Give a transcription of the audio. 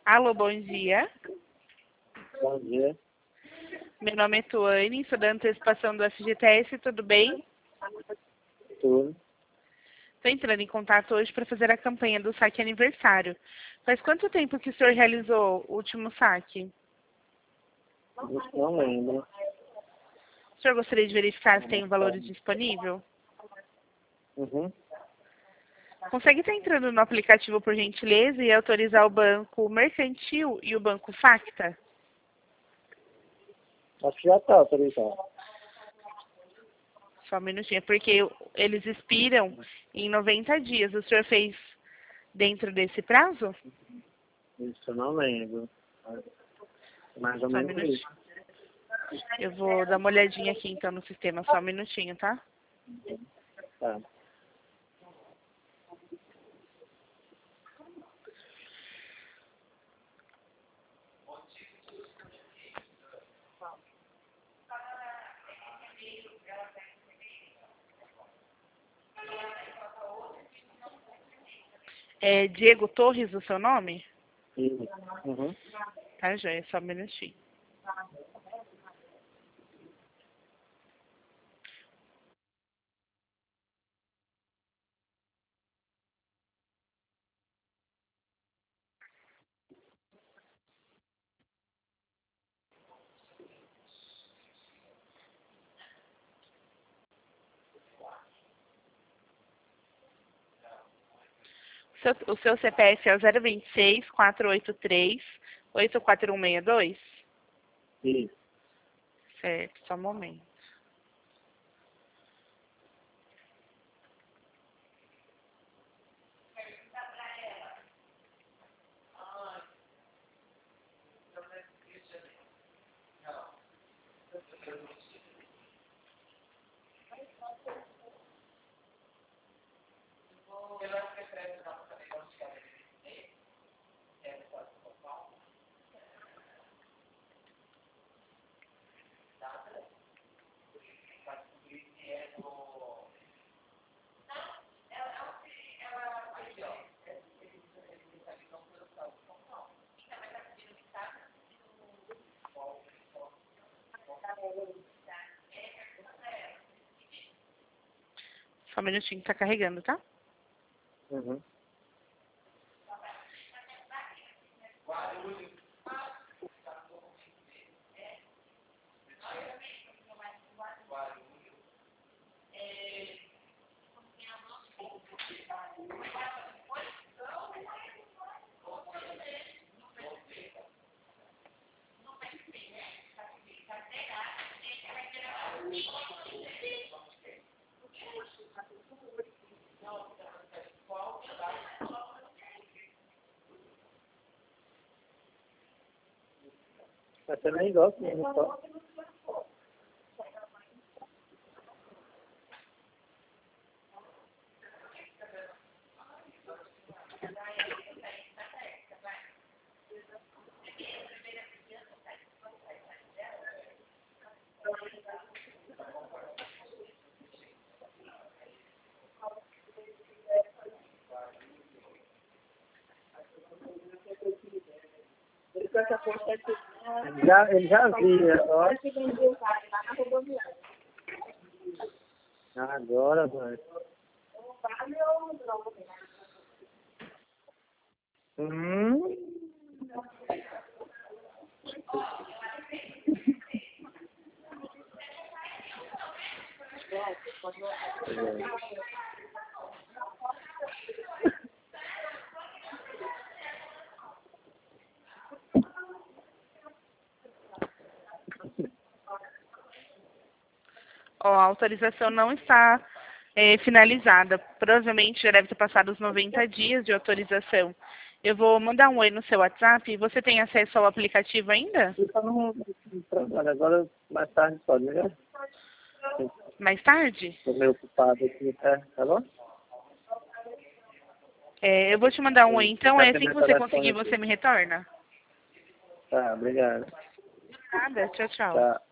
Alô, bom dia. Bom dia. Meu nome é Tuane, sou da antecipação do FGTS, tudo bem? Tudo. Estou entrando em contato hoje para fazer a campanha do saque aniversário. Faz quanto tempo que o senhor realizou o último saque? Não lembro. O senhor gostaria de verificar se tem valores disponível? Uhum. Consegue estar entrando no aplicativo por gentileza e autorizar o Banco Mercantil e o Banco Facta? Acho que já está autorizado. Só um minutinho, porque eles expiram em 90 dias. O senhor fez dentro desse prazo? Isso eu não lembro. Mais ou Só um menos minutinho. isso. Eu vou dar uma olhadinha aqui então no sistema, só um minutinho, tá? Tá. É Diego Torres o seu nome? Isso. Uhum. Tá, joia, só um minutinho. O seu CPF é o 026-483-84162? Isso. Certo, só um momento. Só um minutinho, tá carregando, tá? Uhum. Vai ser bem igual mesmo, só. Ele já via, ó. Agora, mano. Hum. Ó, a autorização não está finalizada. Provavelmente já deve ter passado os 90 dias de autorização. Eu vou mandar um oi no seu WhatsApp. Você tem acesso ao aplicativo ainda? Fica no trabalho. Agora, mais tarde, pode ligar. Mais tarde? Estou meio ocupado aqui, tá bom? Eu vou te mandar um oi então. Fica É aqui assim que meu você telefone conseguir, aqui. você me retorna? Tá, obrigado. Nada, tchau, tchau. Tá.